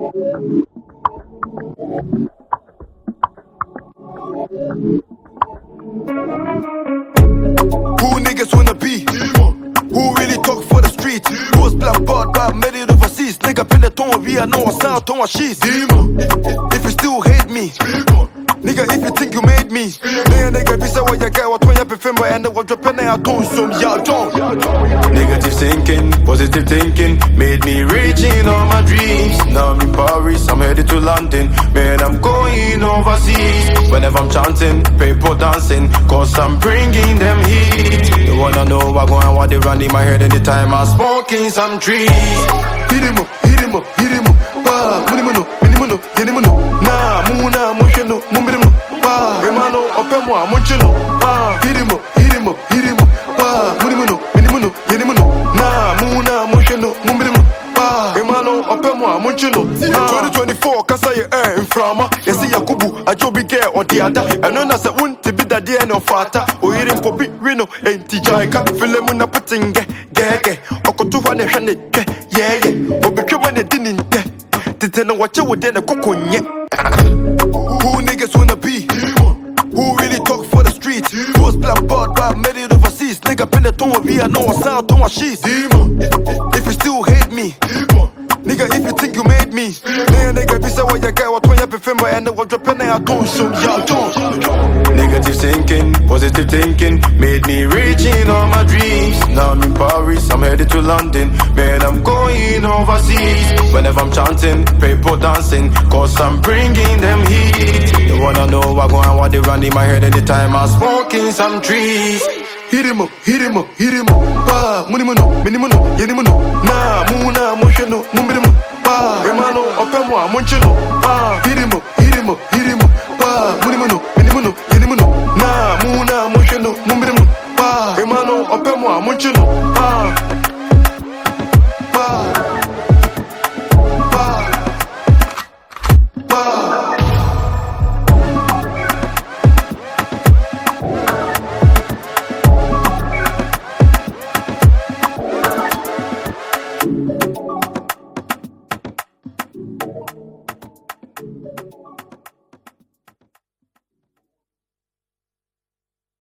Who niggas wanna be? Who really talk for the street? Who's black bought by made it overseas? Nigga pin the tone, we are no sound, tone she's. If you still hate me, nigga, if you think you made me, nigga, be say what you get, what when you prefer, and what you pen, I don't some y'all don't. Negative thinking, positive thinking, made me reaching all my dreams. Now I'm in Paris, I'm headed to London, man, I'm going overseas. Whenever I'm chanting, people dancing, cause I'm bringing them heat. You wanna know what going on, what they run in my head anytime I'm smoking some trees. Hit him up, hit him up, hit him up, Munimono, Minimono, Yenimono, Nah, Muna, Mosheno, Mumbino, Remano, Opemo, Monchino, hit him up, hit him up, hit him up, Munimono, Minimono, Yenimono, Nah, Muna, Mosheno, Mumbino, Remano, Opemo, Monchino, 2024, Kasaya Air in Frama, Yasi Yakubu, a Joby Gare or the other, and none as a wound to be the DNA of Fata, or hearing Poppy Reno, and Tijaika, Philemon, putting Gege, Okotuan and Hanek, yeah, but become when it didn't get. Tell what you would then a coconut. Who niggas wanna be? Who really talk for the street? Who's black bought by made it overseas? Nigga pin the tone, we are no sound, tone she's. If you still hate me, nigga, if you think you made me, nigga, be say what you get, what when you prefer, and what you pen, I don't some y'all don't. Negative thinking, positive thinking, made me reaching all my dreams. Now I'm in Paris, I'm headed to London, man, I'm going overseas. Whenever I'm chanting, people dancing, cause I'm bringing them heat. You wanna know what going on, what they run in my head anytime I'm smoking some trees. Hit him up, hit him up, hit him up, Munimono, Minimono, Yenimono, Nah, Muna, Mosheno, Mumbino, Remano, Opemo, Monchino, hit him up, hit him up, hit him up, Munimono, Minimono, Yenimono, Nah, Muna, Mosheno, Mumbino, Remano, Opemo, Monchino,